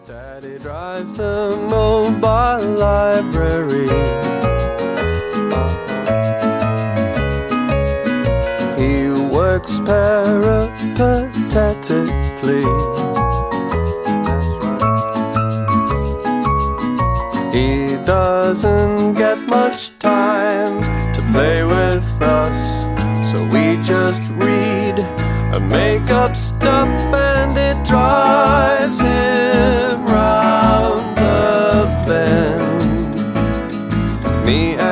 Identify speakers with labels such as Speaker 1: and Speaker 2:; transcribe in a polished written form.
Speaker 1: Daddy drives the mobile library. He works peripatetically. He doesn't get much time to play with us, so we just read and make up stuff, and it drives him round the bend. Me